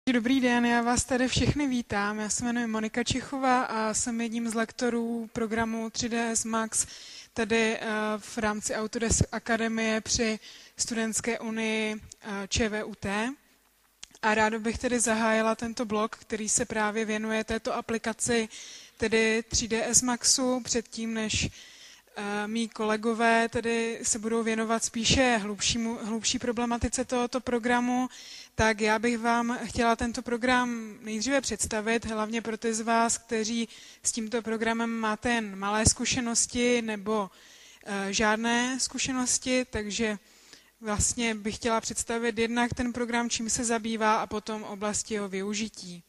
Dobrý den, já vás tady všechny vítám. Já se jmenuji Monika Čichová a jsem jedním z lektorů programu 3ds Max tady v rámci Autodesk Akademie při Studentské unii ČVUT. A ráda bych tedy zahájila tento blog, který se právě věnuje této aplikaci, tedy 3ds Maxu, předtím, než mí kolegové tedy se budou věnovat spíše hlubší problematice tohoto programu, tak já bych vám chtěla tento program nejdříve představit, hlavně pro ty z vás, kteří s tímto programem máte jen malé zkušenosti nebo žádné zkušenosti, takže vlastně bych chtěla představit jednak ten program, čím se zabývá, a potom oblasti jeho využití.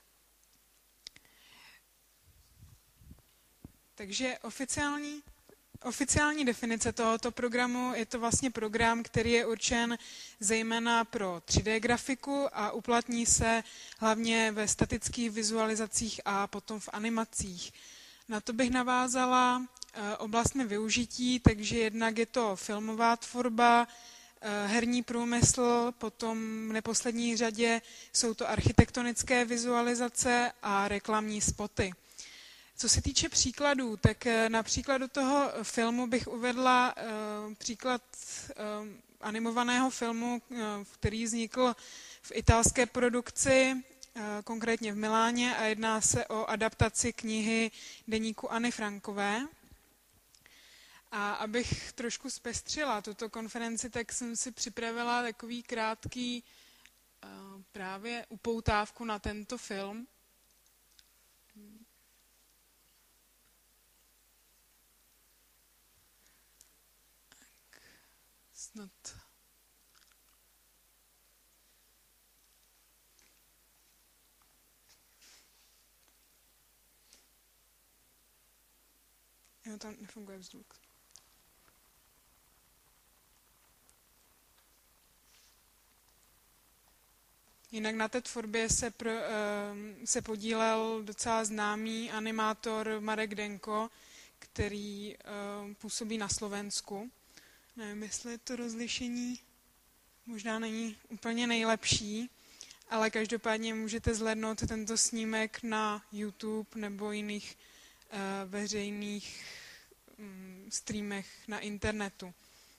Takže oficiální definice tohoto programu je to vlastně program, který je určen zejména pro 3D grafiku a uplatní se hlavně ve statických vizualizacích a potom v animacích. Na to bych navázala oblastmi využití, takže jednak je to filmová tvorba, herní průmysl, potom v neposlední řadě jsou to architektonické vizualizace a reklamní spoty. Co se týče příkladů, tak na příkladu toho filmu bych uvedla příklad animovaného filmu, který vznikl v italské produkci, konkrétně v Miláně, a jedná se o adaptaci knihy deníku Anny Frankové. A abych trošku zpestřila tuto konferenci, tak jsem si připravila takový krátký právě upoutávku na tento film. Snad. Jo, tam nefunguje vzduch. Jinak na té tvorbě se podílel docela známý animátor Marek Denko, který působí na Slovensku. Nevím, jestli to rozlišení možná není úplně nejlepší, ale každopádně můžete zhlédnout tento snímek na YouTube nebo jiných veřejných streamech na internetu.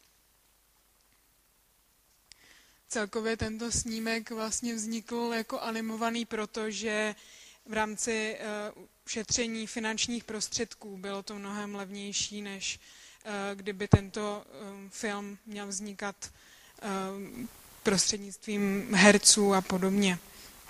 Celkově tento snímek vlastně vznikl jako animovaný, protože v rámci šetření finančních prostředků bylo to mnohem levnější, než kdyby tento film měl vznikat prostřednictvím herců a podobně.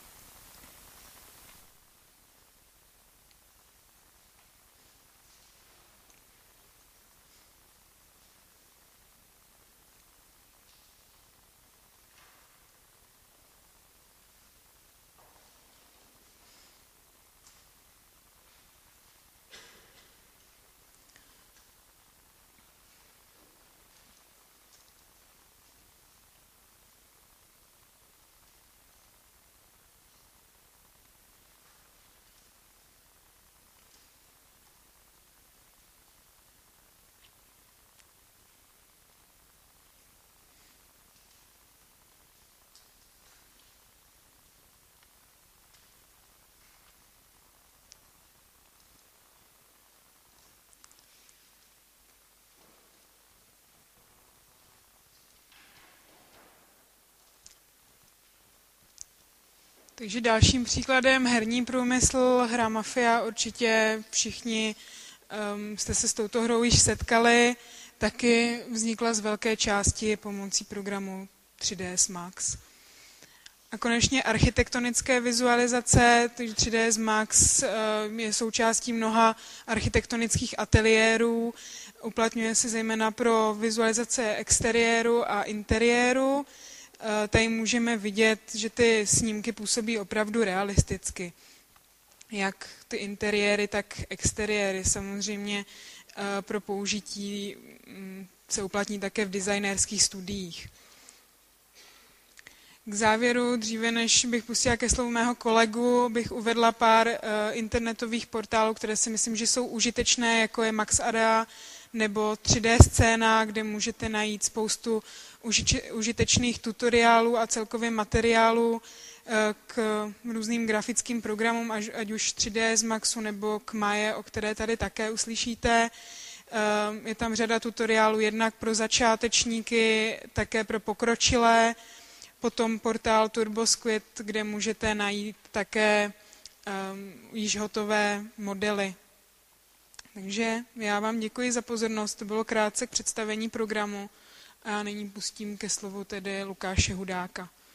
Takže dalším příkladem herní průmysl, hra Mafia, určitě všichni jste se s touto hrou již setkali, taky vznikla z velké části pomocí programu 3ds Max. A konečně architektonické vizualizace, 3ds Max je součástí mnoha architektonických ateliérů, uplatňuje se zejména pro vizualizace exteriéru a interiéru. Tady můžeme vidět, že ty snímky působí opravdu realisticky. Jak ty interiéry, tak exteriéry. Samozřejmě pro použití se uplatní také v designérských studiích. K závěru, dříve než bych pustila ke slovu mého kolegu, bych uvedla pár internetových portálů, které si myslím, že jsou užitečné, jako je MaxArea nebo 3D Scéna, kde můžete najít spoustu užitečných tutoriálů a celkově materiálů k různým grafickým programům, ať už 3ds Maxu nebo k Maya, o které tady také uslyšíte. Je tam řada tutoriálů jednak pro začátečníky, také pro pokročilé, potom portál TurboSquid, kde můžete najít také již hotové modely. Takže já vám děkuji za pozornost, to bylo krátce k představení programu a nyní pustím ke slovu tedy Lukáše Hudáka.